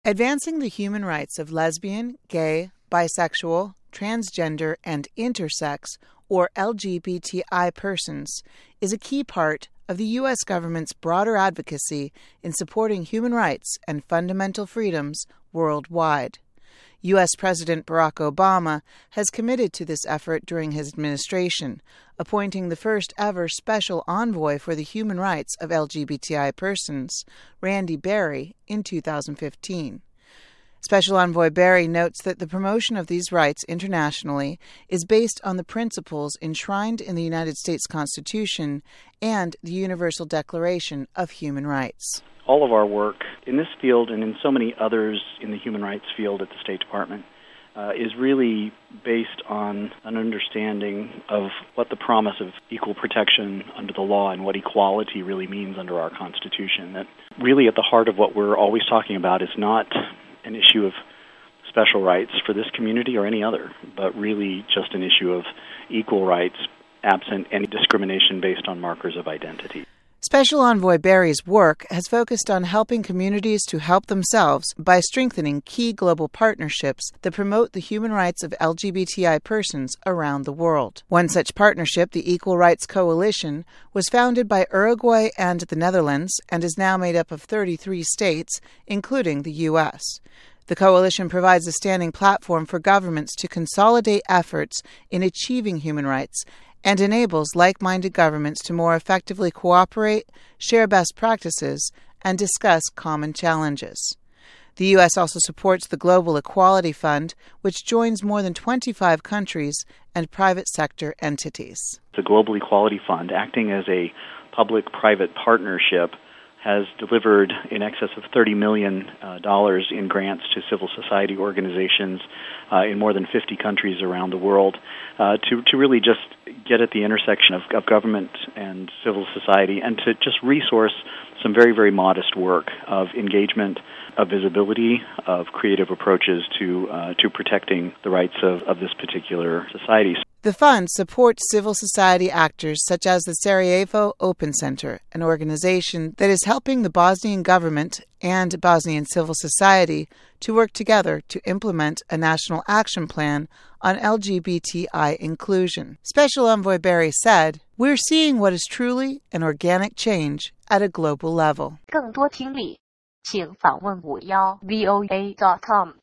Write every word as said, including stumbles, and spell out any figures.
Advancing the human rights of lesbian, gay, bisexual, transgender, and intersex, or L G B T I persons, is a key part of the U S government's broader advocacy in supporting human rights and fundamental freedoms worldwide. U S President Barack Obama has committed to this effort during his administration, appointing the first ever special envoy for the human rights of L G B T I persons, Randy Barry, in two thousand fifteen. Special Envoy Barry notes that the promotion of these rights internationally is based on the principles enshrined in the United States Constitution and the Universal Declaration of Human Rights. All of our work in this field and in so many others in the human rights field at the State Department uh, is really based on an understanding of what the promise of equal protection under the law and what equality really means under our Constitution. That really at the heart of what we're always talking about is not an issue of special rights for this community or any other, but really just an issue of equal rights absent any discrimination based on markers of identity. Special Envoy Barry's work has focused on helping communities to help themselves by strengthening key global partnerships that promote the human rights of L G B T I persons around the world. One such partnership, the Equal Rights Coalition, was founded by Uruguay and the Netherlands and is now made up of thirty-three states, including the U S. The coalition provides a standing platform for governments to consolidate efforts in achieving human rights and enables like-minded governments to more effectively cooperate, share best practices, and discuss common challenges. The U S also supports the Global Equality Fund, which joins more than twenty-five countries and private sector entities. The Global Equality Fund, acting as a public-private partnership, has delivered in excess of thirty million dollars uh, in grants to civil society organizations uh, in more than fifty countries around the world uh, to, to really just get at the intersection of, of government and civil society and to just resource some very, very modest work of engagement, of visibility, of creative approaches to uh, to protecting the rights of, of this particular society. The fund supports civil society actors such as the Sarajevo Open Center, an organization that is helping the Bosnian government and Bosnian civil society to work together to implement a national action plan on L G B T I inclusion. Special Envoy Barry said, "We're seeing what is truly an organic change at a global level." 更多听力，请访问五幺 V O A dot com。